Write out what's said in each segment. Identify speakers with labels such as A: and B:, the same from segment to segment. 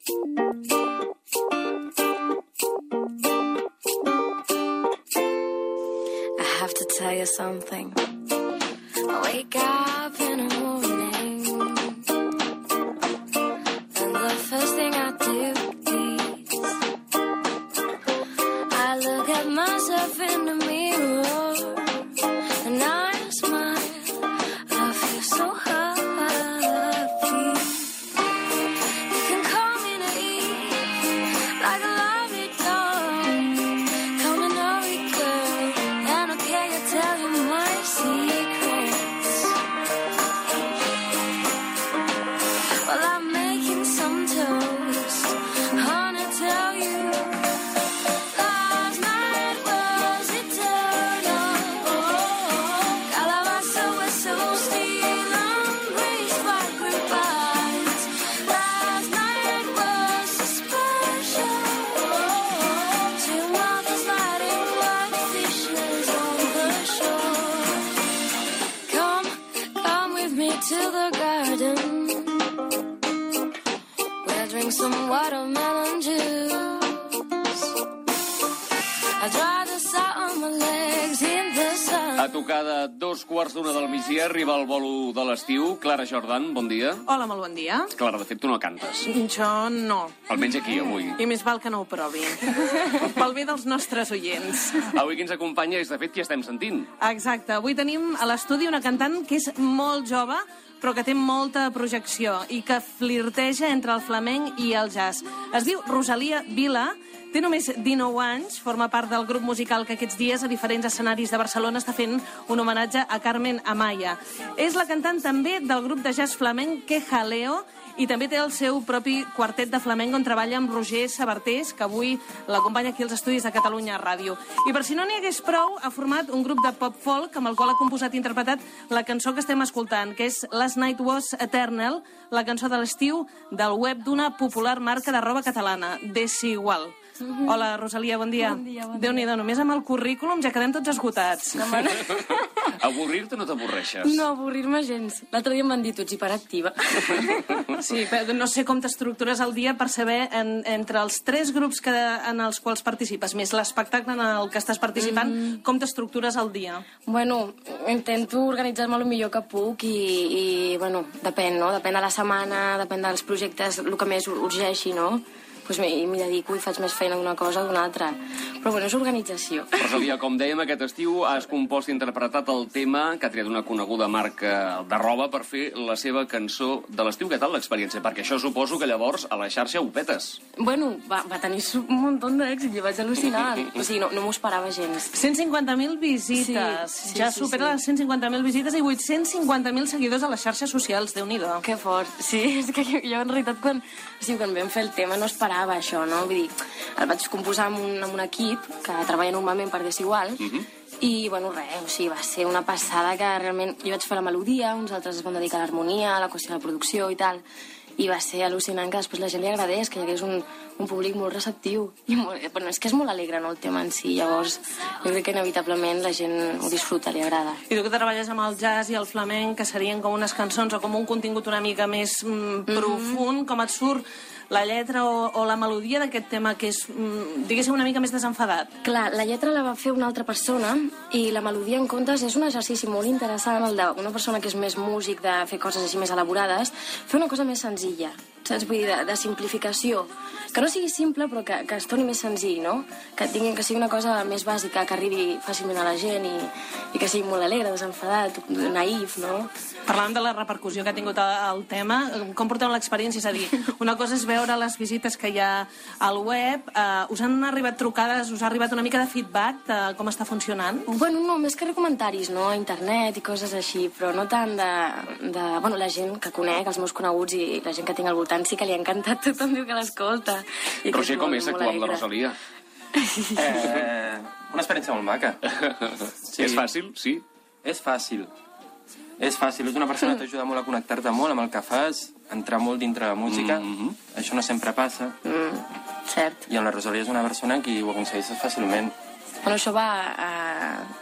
A: Have to tell you something. I wake up in the morning, and the first thing I do is I look at myself in the mirror, and I smile. I feel so happy. You can call me naive, like a lovely dog. Call me naughty girl, and okay, I tell you my secrets. Well, I'm making some toast. Wanna tell you, last night was eternal. Calabaza was so still, embraced by goodbyes. Last night was so special. Two mothers lighting like fishes on the shore. Come with me to the garden. We'll drink some watermelon juice. I dry the salt on my legs in the sun.
B: A tocar de 2:15 del migdia arriba el bolo de l'estiu. Clara Jordan, bon dia.
C: Hola, molt bon dia.
B: Clara, de fet, tu no cantes.
C: Jo no.
B: Almenys aquí, avui.
C: I més val que no ho provi. Pel bé dels nostres oients.
B: Avui qui ens acompanya és, de fet, qui estem sentint.
C: Exacte. Avui tenim a l'estudi una cantant que és molt jove, però que té molta projecció i que flirteja entre el flamenc i el jazz. Es diu Rosalia Vila, té només 19 anys, forma part del grup musical que aquests dies a diferents escenaris de Barcelona està fent un homenatge a Carmen Amaya. És la cantant també del grup de jazz flamenc Que Jaleo i també té el seu propi quartet de flamenc on treballa amb Roger Sabartés, que avui l'acompanya aquí als estudis de Catalunya Ràdio. I per si no n'hi hagués prou, ha format un grup de pop-folk amb el qual ha composat i interpretat la cançó que estem escoltant, que és Last Night Was Eternal, la cançó de l'estiu del web d'una popular marca de roba catalana, Desigual. Hola, Rosalia, bon dia.
D: Bon dia, bon dia.
C: Déu-n'hi-do, només amb el currículum ja quedem tots esgotats.
B: Avorrir-te no t'avorreixes.
D: No, avorrir-me gens. L'altre dia em van dir tots hiperactiva.
C: Sí, però no sé com t'estructures el dia per saber entre els 3 grups en els quals participes, més l'espectacle en el que estàs participant, com t'estructures el dia?
D: Bueno, intento organitzar-me el millor que puc i bueno, depèn, no? Depèn de la setmana, depèn dels projectes, el que més urgeixi, no? Pues m'hi dedico i faig més feina d'una cosa o d'una altra. Però bueno, és organització.
B: Rosalia, com dèiem, aquest estiu has compost i interpretat el tema que ha triat una coneguda marca de roba per fer la seva cançó de l'estiu. Què tal l'experiència? Perquè això suposo que llavors a la xarxa ho petes.
D: Bueno, va tenir un munt d'èxit i vaig al·lucinar. O sigui, no m'ho esperava gens.
C: 150.000 visites.
D: Sí,
C: Ja supera les 150.000 visites i 850.000 seguidors a les xarxes socials. Déu-n'hi-do.
D: Que fort. Sí, és que jo en realitat quan vam fer el tema no esperava això, no? Vull dir, el vaig composar amb un equip que treballa normalment per Desigual i, bueno, res, o sigui, va ser una passada que realment jo vaig fer la melodia, uns altres es van dedicar a l'harmonia, a la qüestió de la producció i tal, i va ser al·lucinant que després la gent li agradés, que hi hagués un públic molt receptiu. I bueno, és que és molt alegre, no?, el tema en si, llavors jo crec que inevitablement la gent ho disfruta, li agrada.
C: I tu que treballes amb el jazz i el flamenc, que serien com unes cançons o com un contingut una mica més profund, com et surt la lletra o la melodia d'aquest tema que és, diguéssim, una mica més desenfadat?
D: Clar, la lletra la va fer una altra persona i la melodia, en comptes, és un exercici molt interessant, el d'una persona que és més músic, de fer coses així més elaborades, fer una cosa més senzilla, saps? Vull dir, de simplificació. Que no sigui simple, però que es torni més senzill, no? Que sigui una cosa més bàsica, que arribi fàcilment a la gent i que sigui molt alegre, desenfadat, naïf, no?
C: Parlant de la repercussió que ha tingut el tema, com porteu l'experiència? És a dir, una cosa és veure les visites que hi ha al web, us han arribat trucades, us ha arribat una mica de feedback de com està funcionant?
D: Bueno, no, més que comentaris, no?, a internet i coses així, però no tant bueno, la gent que conec, els meus coneguts i la gent que tinc al voltant sí que li ha encantat, tothom diu que l'escolta.
B: Roger, com és actuar amb la Rosalia?
E: Una experiència molt maca.
B: Sí. És fàcil, sí?
E: És fàcil. És fàcil, és una persona que t'ajuda molt a connectar-te molt amb el que fas, entrar molt dintre la música. Això no sempre passa.
D: Cert.
E: I amb la Rosalia és una persona que ho aconsegueixes fàcilment.
D: Bueno, això va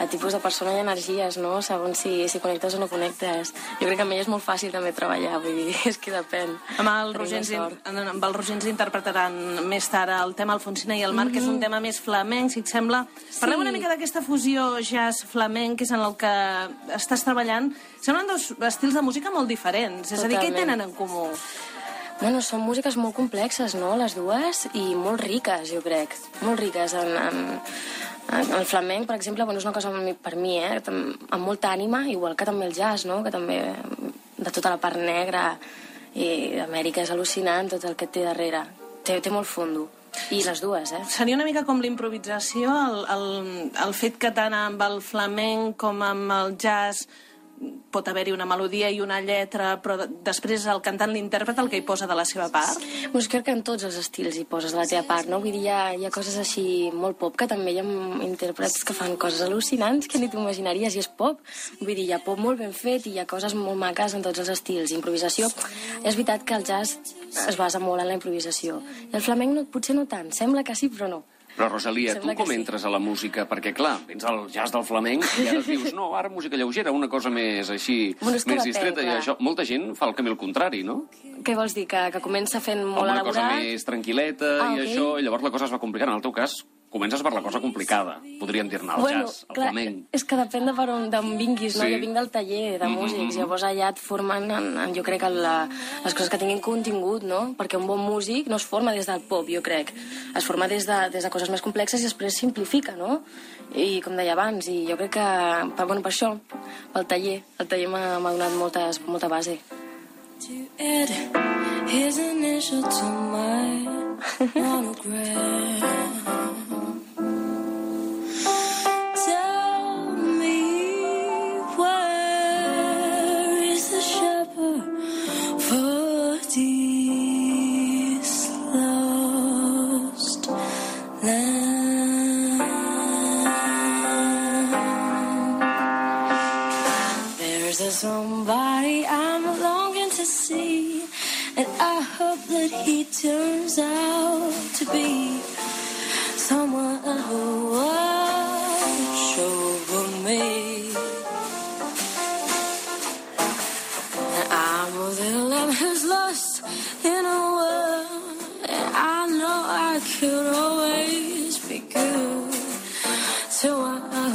D: a tipus de persona i energies, no? Segons si connectes o no connectes. Jo crec que amb ell és molt fàcil també treballar, vull dir, és que depèn.
C: Amb el Roger ens interpretaran més tard el tema Alfonsina i el Marc, que és un tema més flamenc, si et sembla. Parlem una mica d'aquesta fusió jazz-flamenc, que és en el que estàs treballant. Semblen dos estils de música molt diferents, és a dir, què hi tenen en comú?
D: Bueno, són músiques molt complexes, no?, les dues, i molt riques, jo crec. Molt riques. El flamenc, per exemple, bueno, és una cosa per mi, amb molta ànima, igual que també el jazz, no?, que també de tota la part negra i d'Amèrica és al·lucinant tot el que té darrere. Té molt fondo. I les dues,
C: Seria una mica com l'improvisació, el fet que tant amb el flamenc com amb el jazz pot haver-hi una melodia i una lletra, però després el cantant, l'intèrpret, el que hi posa de la seva part?
D: Doncs crec que en tots els estils hi poses de la teva part, no? Vull dir, hi ha coses així molt pop, que també hi ha intèrprets que fan coses al·lucinants que ni t'ho imaginaries, i és pop. Vull dir, hi ha pop molt ben fet i hi ha coses molt maques en tots els estils. Improvisació, és veritat que el jazz es basa molt en la improvisació. I el flamenc potser no tant, sembla que sí, però no.
B: Però, Rosalia, tu com entres a la música? Perquè, clar, vens al jazz del flamenc i ara dius, no, ara música lleugera, una cosa més així, més distreta, i això. Molta gent fa el camí al contrari, no?
D: Què vols dir? Que comença fent molt elaborat?
B: Una cosa més tranquil·leta i això, i llavors la cosa es va complicant. En el teu cas, comences per la cosa complicada, podríem dir-ne, el jazz, el flamenc.
D: És que depèn de per on vinguis, no? Jo vinc del taller de músics, llavors allà et formen, jo crec, les coses que tinguin contingut, no? Perquè un bon músic no es forma des del pop, jo crec. Es forma des de coses més complexes i després simplifica, no? I com deia abans, i jo crec que, per això, el taller m'ha donat molta base.
A: To add his initial to my monogram. Tell me where is the shepherd for this lost land? There's a somebody I'm longing to see, and I hope that he turns out to be someone who watch over me. And I'm a little lamb who's lost in a world, and I know I could always be good. So I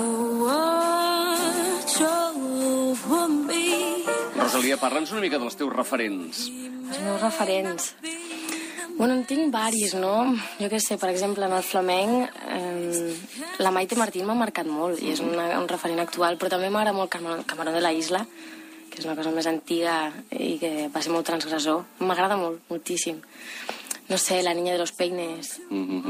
A: watch over me.
B: Rosalia, parla'ns una mica dels teus referents.
D: Els meus referents. Bueno, en tinc varis, no? Jo què sé, per exemple, en el flamenc, la Maite Martín m'ha marcat molt, i és un referent actual, però també m'agrada molt Camarón de la Isla, que és una cosa més antiga i que va ser molt transgressor. M'agrada molt, moltíssim. No sé, La Niña de los Peines,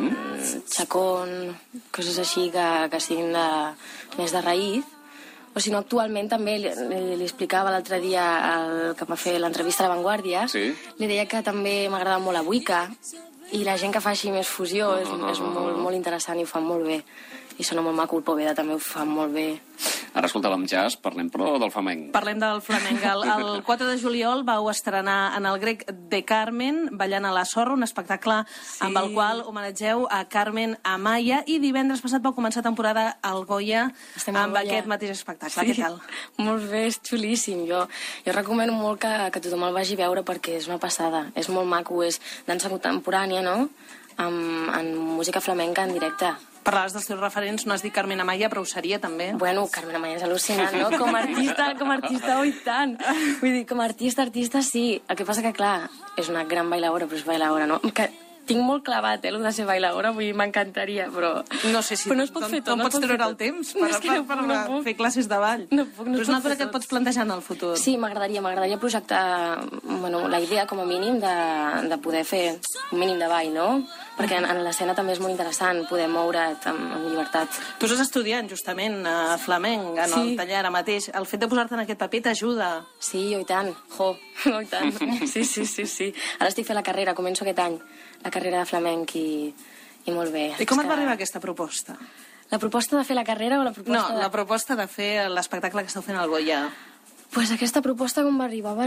D: Chacón, coses així que siguin més de raïz. O si no, actualment també li explicava l'altre dia el que va fer l'entrevista a La Vanguardia, li deia que també m'agrada molt la Wicca, i la gent que fa així més fusió és molt interessant i ho fan molt bé. I sona molt maco, el Poveda també ho fa molt bé.
B: Ara escoltàvem jazz, parlem però del flamenc.
C: Parlem del flamenc. El 4 de juliol vau estrenar en el grec de Carmen, ballant a la sorra, un espectacle amb el qual homenatgeu a Carmen Amaya, i divendres passat vau començar temporada al Goya amb aquest mateix espectacle. Què tal?
D: Molt bé, és xulíssim. Jo recomano molt que tothom el vagi a veure perquè és una passada. És molt maco, és dansa contemporània, no?, amb música flamenca en directe.
C: Parlaves dels teus referents, no has dit Carmen Amaya, però ho seria també.
D: Bueno, Carmen Amaya és al·lucinant, no? Com a artista, oi tant. Vull dir, com a artista sí. El que passa que, clar, és una gran bailaora, però és bailaora, no? Que tinc molt clavat, el de ser bailaora, vull dir, m'encantaria, però...
C: No sé si...
D: Però no es pot fer tot.
C: No pots treure el temps per fer classes de ball.
D: No puc.
C: Però és una cosa que et pots plantejar en el futur.
D: Sí, m'agradaria projectar, la idea, com a mínim, de poder fer un mínim de ball, no? Perquè en l'escena també és molt interessant poder moure't amb llibertat.
C: Tu estàs estudiant, justament, flamenc, en el taller ara mateix. El fet de posar-te en aquest paper t'ajuda?
D: Sí, i tant. I tant. Sí. Ara estic fent la carrera, començo aquest any, la carrera de flamenc, i molt bé.
C: I com et va arribar aquesta proposta?
D: La proposta de fer la carrera o la proposta...
C: No, la proposta de fer l'espectacle que esteu fent al Goya.
D: Pues aquesta proposta com va arribar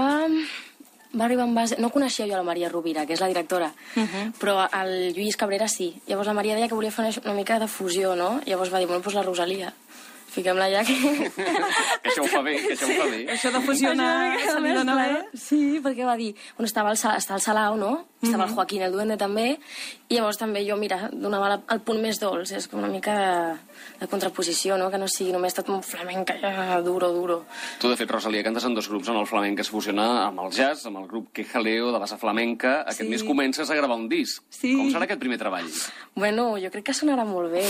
D: en base... No coneixia jo la Maria Rovira, que és la directora, però el Lluís Cabrera sí. Llavors la Maria deia que volia fer una mica de fusió, no? Llavors va dir, bueno, doncs la Rosalia. fiquem-la allà.
B: Que això ho fa bé,
C: Això de fusionar se li dona bé.
D: Sí, perquè va dir... Bueno, està el Salao, no? Estava el Joaquín, el Duende, també. I llavors també jo, mira, donava el punt més dolç. És com una mica de contraposició, no? Que no sigui només tot un flamenc duro.
B: Tu, de fet, Rosalía, cantes en dos grups on el flamenc es fusiona amb el jazz, amb el grup Que Jaleo, de base flamenca. Aquest mes comences a gravar un disc.
C: Sí.
B: Com serà aquest primer treball?
D: Bueno, jo crec que sonarà molt bé.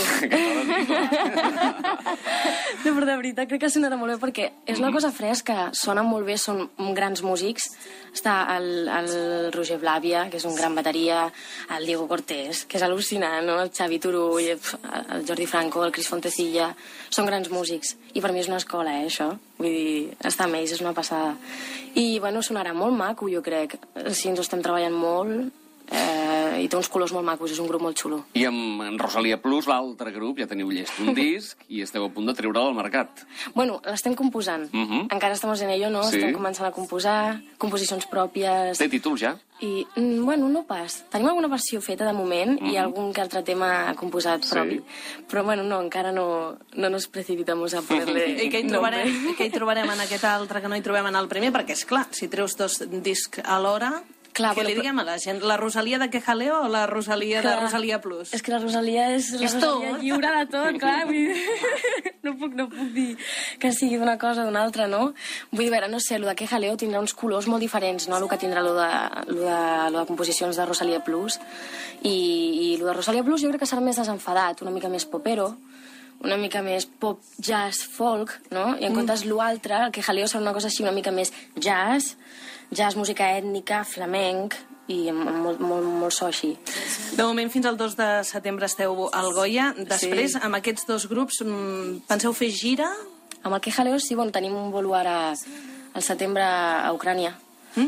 D: No, però de veritat crec que sonarà molt bé perquè és una cosa fresca, sona molt bé, són grans músics. Està el Roger Blàvia, que és un gran bateria, el Diego Cortés, que és al·lucinant, no? El Xavi Turull, el Jordi Franco, el Cris Fontecilla... Són grans músics. I per mi és una escola, això. Vull dir, estar amb ells és una passada. I, bueno, sonarà molt maco, jo crec. Sí, ens ho estem treballant molt... i té uns colors molt macos, és un grup molt xulo.
B: I amb Rosalía Plus, l'altre grup, ja teniu llest un disc i esteu a punt de treure'l al mercat.
D: Bueno, l'estem composant. Encara estem en ello, no?
B: Sí.
D: Estem començant a composar, composicions pròpies...
B: Té títol ja?
D: I, bueno, no pas. Tenim alguna versió feta de moment i algun que altre tema composat propi. Però, bueno, no, encara no nos precipitamos a ponerle...
C: I què hi trobarem en aquest altre que no hi trobem en el primer? Perquè, és clar, si treus dos discs alhora... Clar, què li diguem a la gent? La Rosalía de Que Jaleo o la Rosalía de Rosalía Plus?
D: És que la Rosalía és la Rosalía lliure de tot, clar. Vull dir, no puc dir que sigui d'una cosa o d'una altra, no? Vull dir, no sé, el de Que Jaleo tindrà uns colors molt diferents, no?, el que tindrà el de composicions de Rosalía Plus. I el de Rosalía Plus jo crec que serà més desenfadat, una mica més popero, una mica més pop, jazz, folk, no? I en comptes l'altre, el Que Jaleo serà una cosa així una mica més jazz, música ètnica, flamenc i molt so així.
C: De moment, fins al 2 de setembre esteu al Goya. Després, amb aquests dos grups, penseu fer gira?
D: Amb el Que Jaleo, sí, bueno, tenim un bolo ara al setembre a Ucrània.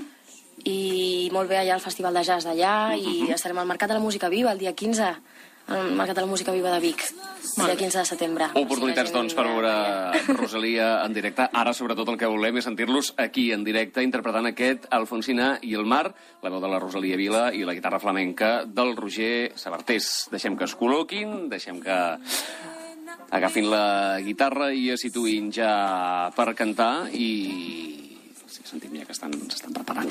D: I molt bé allà al Festival de Jazz d'allà i estarem al Mercat de la Música Viva el dia 15, al Mercat de la Música Viva de Vic, el dia 15 de setembre.
B: Oportunitats, doncs, per veure Rosalía en directe. Ara, sobretot, el que volem és sentir-los aquí, en directe, interpretant aquest Alfonsina i el mar, la veu de la Rosalía Vila i la guitarra flamenca del Roger Sabartés. Deixem que es col·loquin, deixem que agafin la guitarra i es situïn ja per cantar i... Sí, sentim ja que s'estan preparant.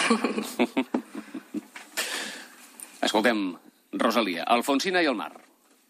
B: Escoltem, Rosalía, Alfonsina i el mar.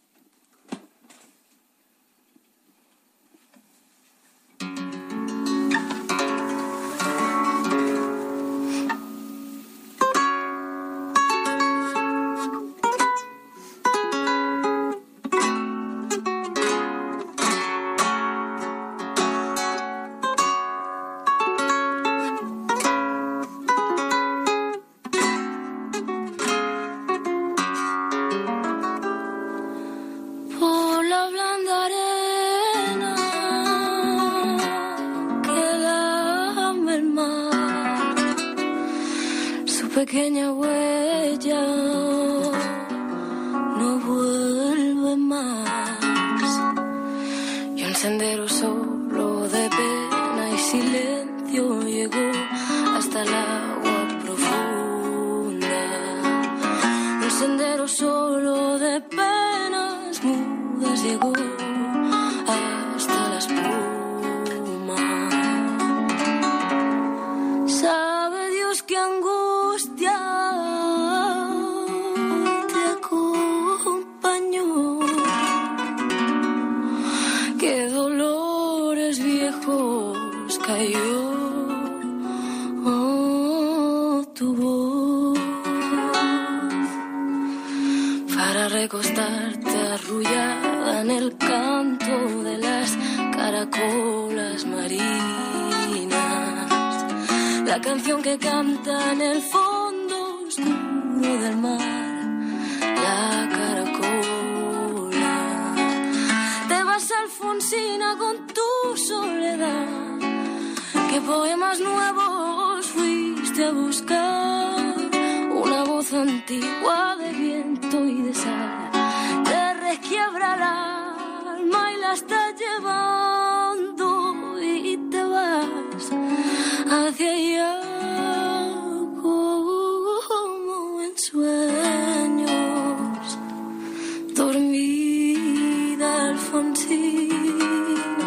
A: Pequeña huella no vuelve más y un sendero solo de pena y silencio llegó hasta el agua profunda. Un sendero solo de penas mudas llegó hasta la espuma. Sabe Dios qué angustia te acompañó, qué dolores viejos cayó tu voz para recostarte arrullada en el canto de las caracolas marinas. La canción que canta en el fondo oscuro del mar, la caracola. Te vas, Alfonsina, con tu soledad. ¿Qué poemas nuevos fuiste a buscar? Una voz antigua de viento y de sal te requiebra el alma y la estás llevando y te vas hacia allá como en sueños, dormida Alfonsina.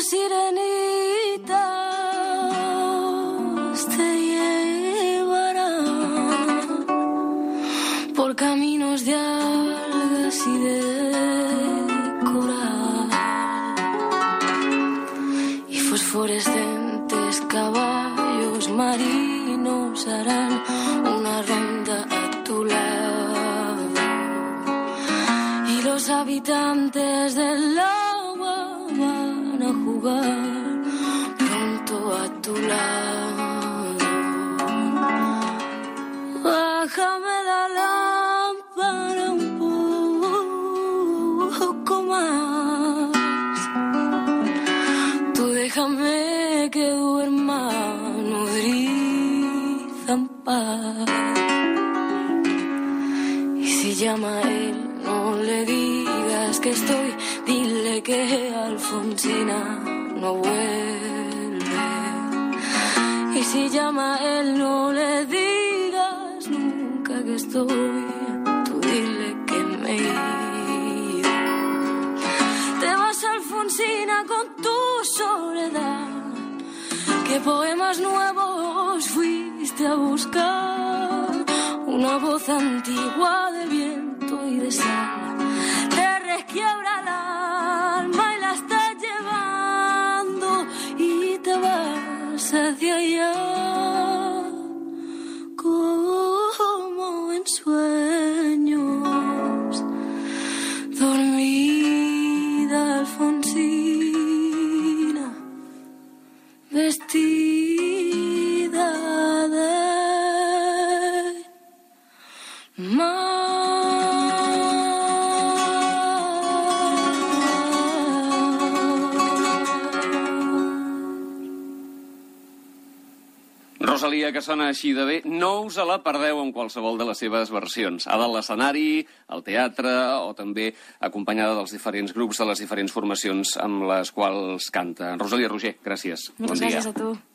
A: sirenitas te llevarán por caminos de algas y de coral, y fosforescentes caballos marinos harán una ronda a tu lado, y los habitantes del agua van a jugar pronto a tu lado. Bájame la lámpara un poco más, tú déjame que duerma nodriza en paz. Y si llama a él, no le digas que estoy, dile que Alfonsina no vuelve. Y si llama a él, no le digas nunca que estoy, tú dile que me he ido. Te vas, Alfonsina, con tu soledad, qué poemas nuevos fuiste a buscar, una voz antigua de viento y de sal te resquiebra el alma y la estás llevando, y te vas hacia allá como en sueños, dormida Alfonsina, vestida de mar.
B: Rosalia, que sona així de bé, no us la perdeu en qualsevol de les seves versions. A dalt l'escenari, al teatre, o també acompanyada dels diferents grups de les diferents formacions amb les quals canta. Rosalia Roger, gràcies.
D: Moltes gràcies a tu.